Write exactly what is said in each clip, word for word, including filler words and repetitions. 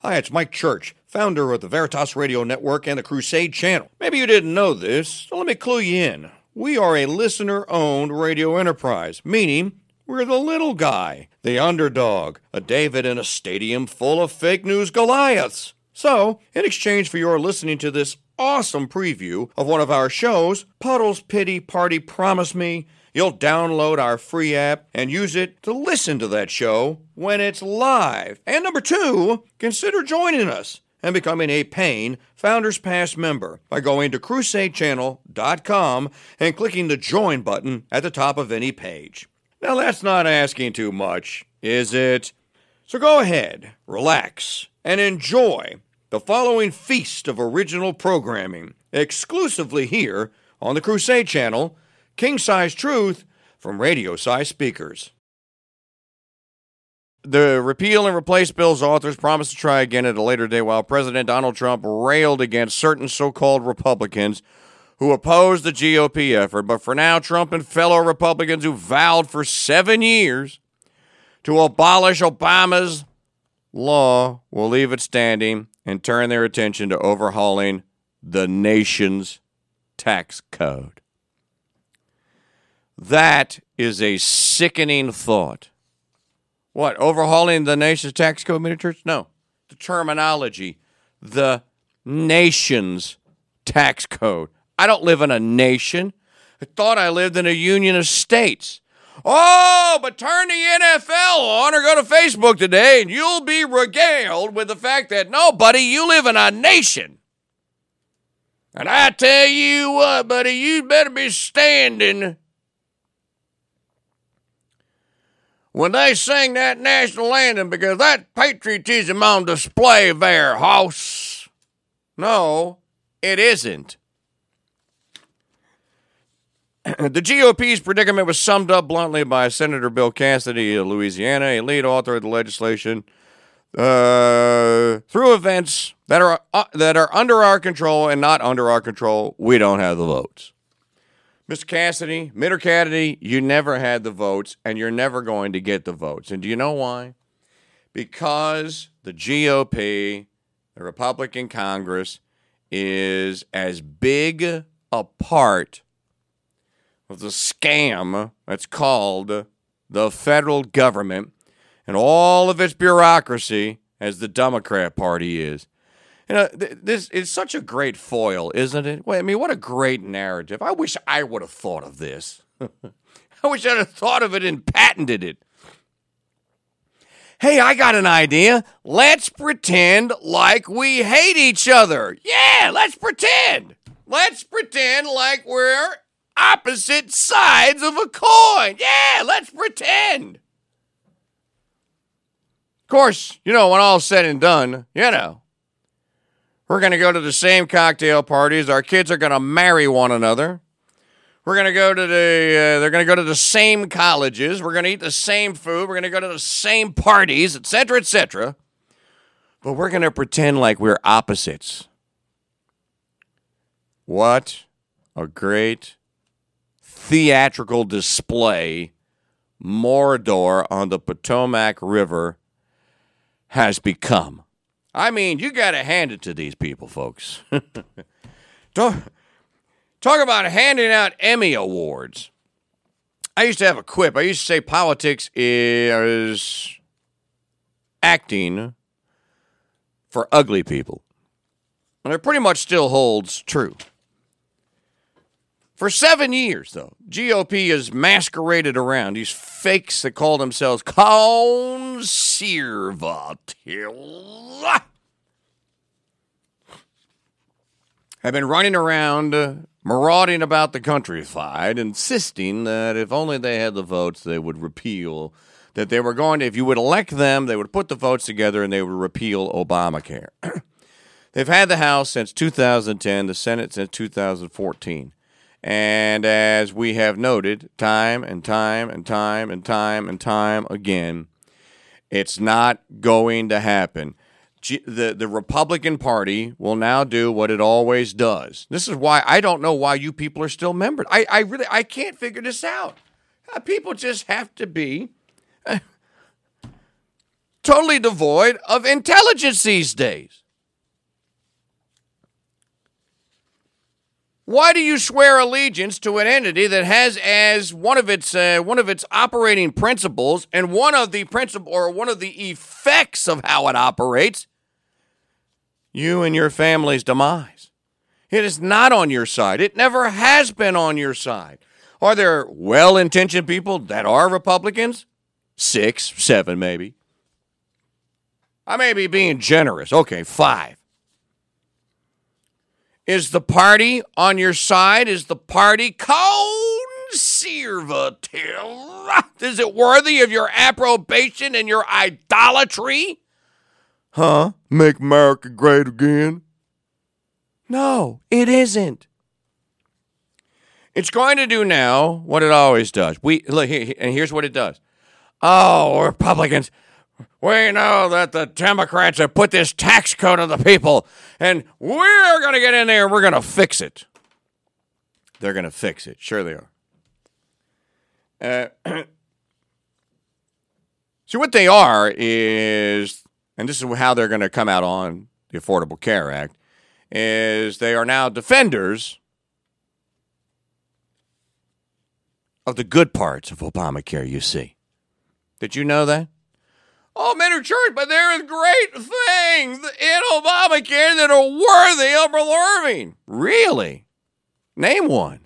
Hi, it's Mike Church, founder of the Veritas Radio Network and the Crusade Channel. Maybe you didn't know this, so let me clue you in. We are a listener-owned radio enterprise, meaning we're the little guy, the underdog, a David in a stadium full of fake news Goliaths. So, in exchange for your listening to this awesome preview of one of our shows, Puddle's Pity Party Promise Me, you'll download our free app and use it to listen to that show when it's live. And number two, consider joining us and becoming a paying Founders Pass member by going to crusade channel dot com and clicking the join button at the top of any page. Now that's not asking too much, is it? So go ahead, relax, and enjoy the following feast of original programming exclusively here on the Crusade Channel, King-Size Truth from radio-size speakers. The repeal and replace bill's authors promised to try again at a later date while President Donald Trump railed against certain so-called Republicans who opposed the G O P effort. But for now, Trump and fellow Republicans who vowed for seven years to abolish Obama's law will leave it standing and turn their attention to overhauling the nation's tax code. That is a sickening thought. What, overhauling the nation's tax code, mini church? No. The terminology, the nation's tax code. I don't live in a nation. I thought I lived in a union of states. Oh, but turn the N F L on or go to Facebook today and you'll be regaled with the fact that, no, buddy, you live in a nation. And I tell you what, buddy, you better be standing when they sing that national anthem, because that patriotism on display there, house. No, it isn't. The G O P's predicament was summed up bluntly by Senator Bill Cassidy of Louisiana, a lead author of the legislation, uh, through events that are uh, that are under our control and not under our control. We don't have the votes. Mister Cassidy, Mister Cassidy, you never had the votes, and you're never going to get the votes. And do you know why? Because the G O P, the Republican Congress, is as big a part of the scam that's called the federal government and all of its bureaucracy as the Democrat Party is. You know, th- this is such a great foil, isn't it? Well, I mean, what a great narrative. I wish I would have thought of this. I wish I'd have thought of it and patented it. Hey, I got an idea. Let's pretend like we hate each other. Yeah, let's pretend. Let's pretend like we're opposite sides of a coin. Yeah, let's pretend. Of course, you know, when all's said and done, you know, we're going to go to the same cocktail parties. Our kids are going to marry one another. We're going to go to the, uh, they're going to go to the same colleges. We're going to eat the same food. We're going to go to the same parties, et cetera, et cetera. But we're going to pretend like we're opposites. What a great theatrical display Mordor on the Potomac River has become. I mean, you got to hand it to these people, folks. talk, talk about handing out Emmy Awards. I used to have a quip. I used to say politics is acting for ugly people. And it pretty much still holds true. For seven years, though, G O P has masqueraded around these fakes that call themselves conservative. Have been running around, uh, marauding about the countryside, insisting that if only they had the votes, they would repeal, that they were going to, if you would elect them, they would put the votes together and they would repeal Obamacare. They've had the House since two thousand ten, the Senate since two thousand fourteen. And as we have noted time and time and time and time and time again, it's not going to happen. G- the, the Republican Party will now do what it always does. This is why I don't know why you people are still members. I, I really, I can't figure this out. Uh, people just have to be. Uh, totally devoid of intelligence these days. Why do you swear allegiance to an entity that has as one of its uh, one of its operating principles and one of the principle or one of the effects of how it operates, you and your family's demise? It is not on your side. It never has been on your side. Are there well-intentioned people that are Republicans? Six, seven, maybe. I may be being generous. Okay, five. Is the party on your side? Is the party conservative? Is it worthy of your approbation and your idolatry? Huh? Make America great again? No, it isn't. It's going to do now what it always does. We look here, and here's what it does. Oh, Republicans, we know that the Democrats have put this tax code on the people, and we're going to get in there and we're going to fix it. They're going to fix it. Sure they are. Uh, so what they are is, and this is how they're going to come out on the Affordable Care Act, is they are now defenders of the good parts of Obamacare, you see. Did you know that? Oh, men are church, but there is great things in Obamacare that are worthy of preserving. Really? Name one.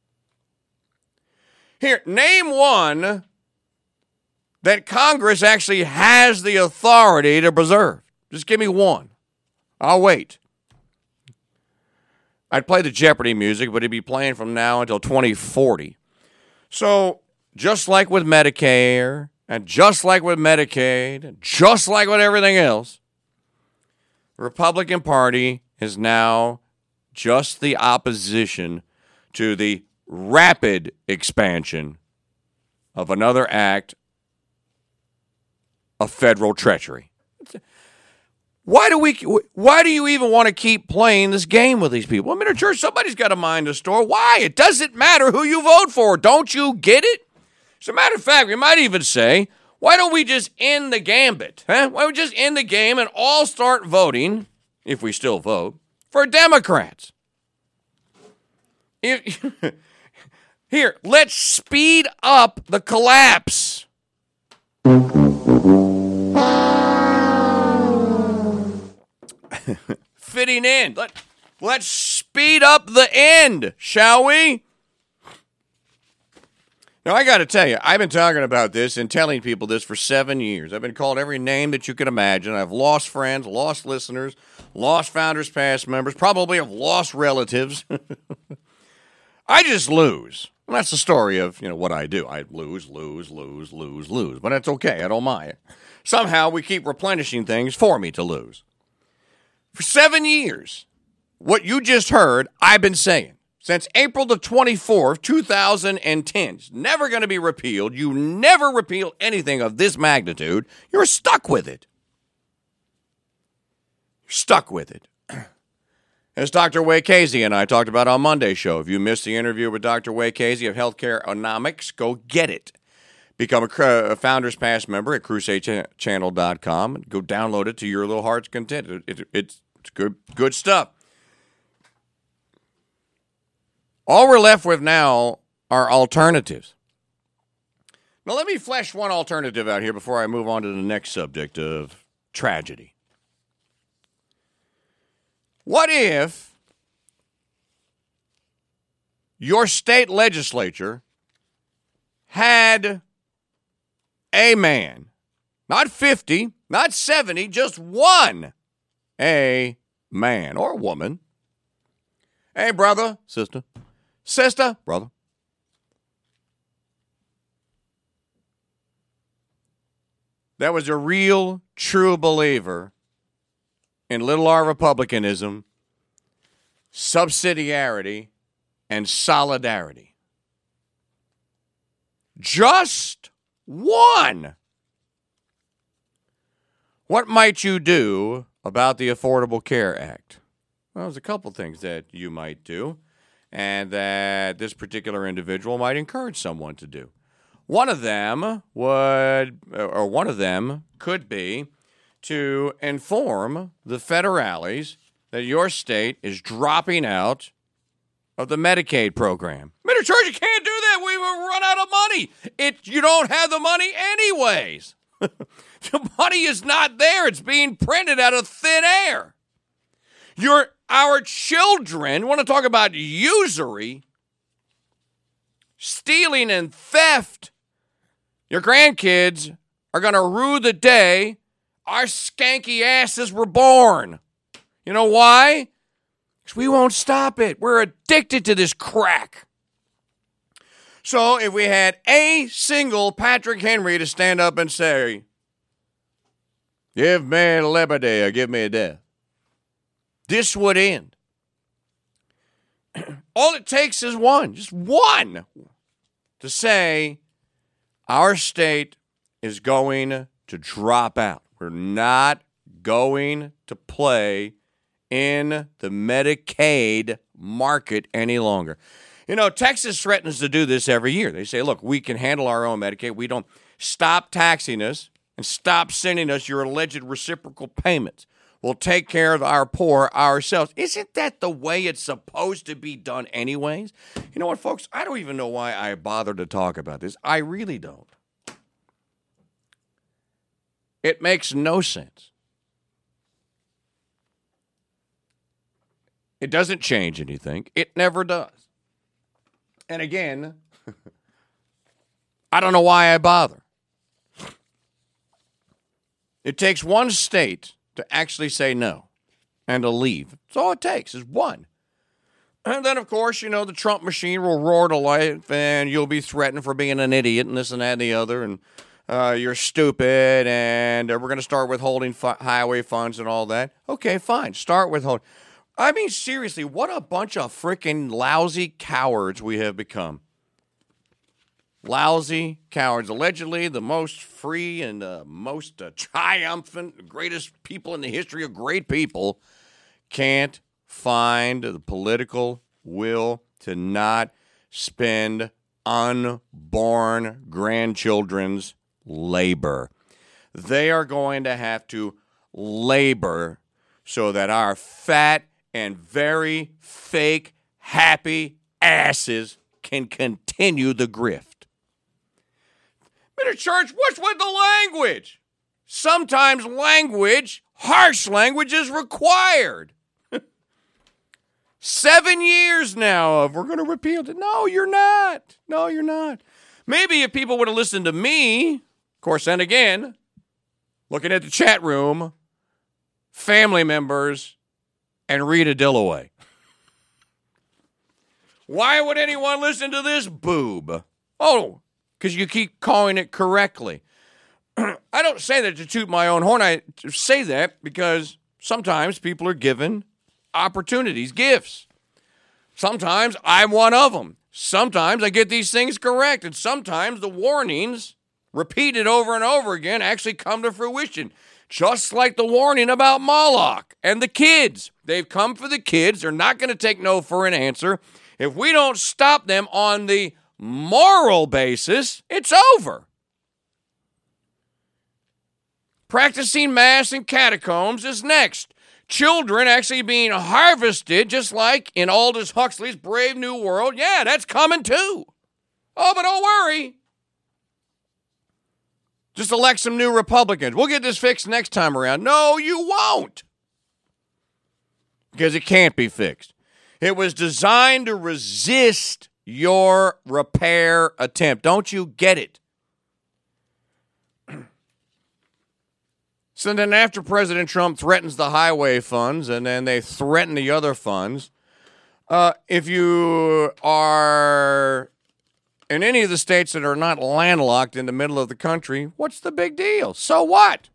Here, name one that Congress actually has the authority to preserve. Just give me one. I'll wait. I'd play the Jeopardy music, but it'd be playing from now until twenty forty. So, just like with Medicare, and just like with Medicaid, and just like with everything else, the Republican Party is now just the opposition to the rapid expansion of another act of federal treachery. Why do we? Why do you even want to keep playing this game with these people? I mean, in church, somebody's got a mind to store. Why? It doesn't matter who you vote for. Don't you get it? As a matter of fact, we might even say, why don't we just end the gambit? Huh? Why don't we just end the game and all start voting, if we still vote, for Democrats? If, here, let's speed up the collapse. Fitting in. Let, let's speed up the end, shall we? Now, I got to tell you, I've been talking about this and telling people this for seven years. I've been called every name that you could imagine. I've lost friends, lost listeners, lost Founders Pass members, probably have lost relatives. I just lose. And that's the story of, you know, what I do. I lose, lose, lose, lose, lose. But that's okay. I don't mind. Somehow we keep replenishing things for me to lose. For seven years, what you just heard, I've been saying. Since April the twenty-fourth, two thousand ten. It's never going to be repealed. You never repeal anything of this magnitude. You're stuck with it. You're stuck with it. As Doctor Wade Casey and I talked about on Monday's show. If you missed the interview with Doctor Wade Casey of Healthcare-onomics, go get it. Become a, a Founders Pass member at crusade channel dot com and go download it to your little heart's content. It, it, it's, it's good, good stuff. All we're left with now are alternatives. Now, let me flesh one alternative out here before I move on to the next subject of tragedy. What if your state legislature had a man, not fifty, not seventy, just one, a man or woman? Hey, brother, sister. Sister, brother. That was a real, true believer in little r republicanism, subsidiarity, and solidarity. Just one. What might you do about the Affordable Care Act? Well, there's a couple things that you might do, and that this particular individual might encourage someone to do. One of them would, or one of them could be to inform the federales that your state is dropping out of the Medicaid program. Mister Church, you can't do that. We will run out of money. It, you don't have the money anyways. The money is not there. It's being printed out of thin air. Your, our children, want to talk about usury, stealing and theft. Your grandkids are going to rue the day our skanky asses were born. You know why? Because we won't stop it. We're addicted to this crack. So if we had a single Patrick Henry to stand up and say, give me liberty or give me a death, this would end. All it takes is one, just one, to say our state is going to drop out. We're not going to play in the Medicaid market any longer. You know, Texas threatens to do this every year. They say, look, we can handle our own Medicaid. We don't stop taxing us and stop sending us your alleged reciprocal payments. We'll take care of our poor ourselves. Isn't that the way it's supposed to be done anyways? You know what, folks? I don't even know why I bother to talk about this. I really don't. It makes no sense. It doesn't change anything. It never does. And again, I don't know why I bother. It takes one state to actually say no and to leave. That's all it takes is one. And then, of course, you know, the Trump machine will roar to life and you'll be threatened for being an idiot and this and that and the other. And uh, you're stupid and uh, we're going to start withholding fu- highway funds and all that. Okay, fine. Start withholding. I mean, seriously, what a bunch of freaking lousy cowards we have become. Lousy cowards. Allegedly the most free and uh, most uh, triumphant, greatest people in the history of great people can't find the political will to not spend unborn grandchildren's labor. They are going to have to labor so that our fat and very fake, happy asses can continue the grift. Mister Church, what's with the language? Sometimes language, harsh language, is required. Seven years now of we're going to repeal it. No, you're not. No, you're not. Maybe if people would have listened to me, of course, and again, looking at the chat room, family members, and Rita Dillaway. Why would anyone listen to this boob? Oh, because you keep calling it correctly. I don't say that to toot my own horn. I say that because sometimes people are given opportunities, gifts. Sometimes I'm one of them. Sometimes I get these things correct, and sometimes the warnings, repeated over and over again, actually come to fruition. Just like the warning about Moloch and the kids. They've come for the kids. They're not going to take no for an answer. If we don't stop them on the moral basis, it's over. Practicing mass in catacombs is next. Children actually being harvested, just like in Aldous Huxley's Brave New World. Yeah, that's coming too. Oh, but don't worry. Just elect some new Republicans. We'll get this fixed next time around. No, you won't. Because it can't be fixed. It was designed to resist your repair attempt. Don't you get it? So then after President Trump threatens the highway funds and then they threaten the other funds, uh, if you are in any of the states that are not landlocked in the middle of the country, what's the big deal? So what?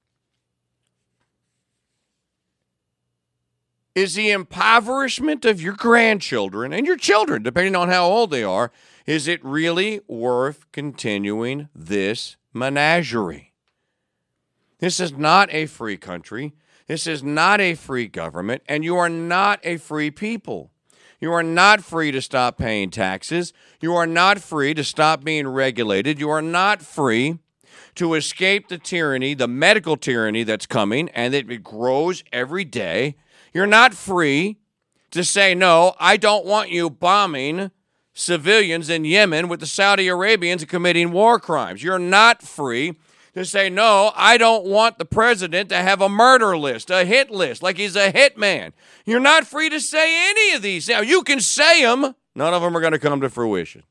Is the impoverishment of your grandchildren and your children, depending on how old they are, is it really worth continuing this menagerie? This is not a free country. This is not a free government, and you are not a free people. You are not free to stop paying taxes. You are not free to stop being regulated. You are not free to escape the tyranny, the medical tyranny that's coming, and it grows every day. You're not free to say, no, I don't want you bombing civilians in Yemen with the Saudi Arabians committing war crimes. You're not free to say, no, I don't want the president to have a murder list, a hit list, like he's a hitman. You're not free to say any of these. Now, you can say them. None of them are going to come to fruition.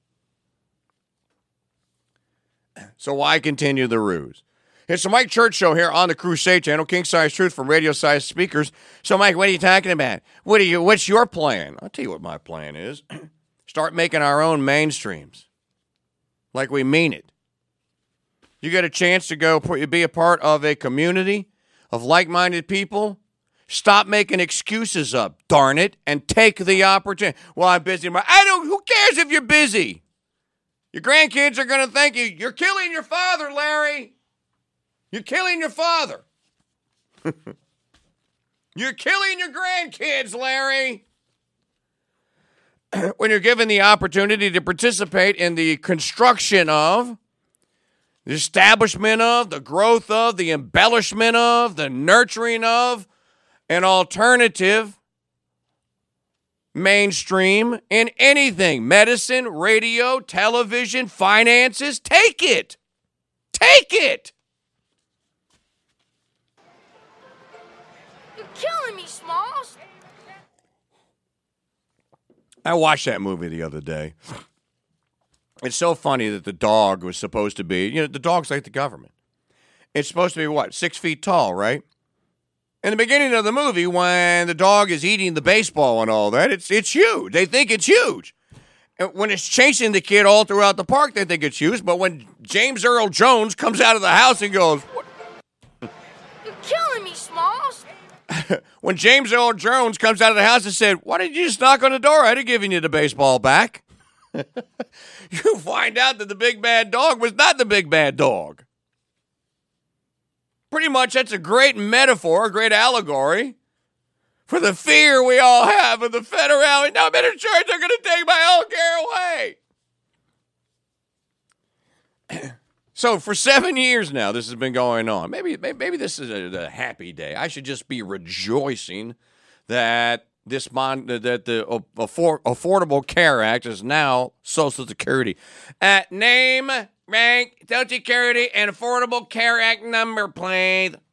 So why continue the ruse? It's the Mike Church Show here on the Crusade Channel, King Size Truth from Radio Size Speakers. So, Mike, what are you talking about? What are you? What's your plan? I'll tell you what my plan is. Start making our own mainstreams, like we mean it. You get a chance to go be a part of a community of like-minded people. Stop making excuses up, darn it, and take the opportunity. Well, I'm busy. I don't. Who cares if you're busy? Your grandkids are going to thank you. You're killing your father, Larry. You're killing your father. You're killing your grandkids, Larry. When you're given the opportunity to participate in the construction of, the establishment of, the growth of, the embellishment of, the nurturing of an alternative mainstream in anything, medicine, radio, television, finances, take it. Take it. You're killing me, Smalls. I watched that movie the other day. It's so funny that the dog was supposed to be, you know, the dog's like the government. It's supposed to be, what, six feet tall, right? In the beginning of the movie, when the dog is eating the baseball and all that, it's it's huge. They think it's huge. And when it's chasing the kid all throughout the park, they think it's huge. But when James Earl Jones comes out of the house and goes, what? You're killing me, Smalls. When James Earl Jones comes out of the house and said, why did you just knock on the door? I'd have given you the baseball back. You find out that the big bad dog was not the big bad dog. Pretty much that's a great metaphor, a great allegory for the fear we all have of the federality. No, I'm in a church, they're going to take my health care away. So for seven years now, this has been going on. Maybe maybe, maybe this is a, a happy day. I should just be rejoicing that this mon- that the uh, Affor- Affordable Care Act is now Social Security. At name, rank, Social Security, and Affordable Care Act number, please.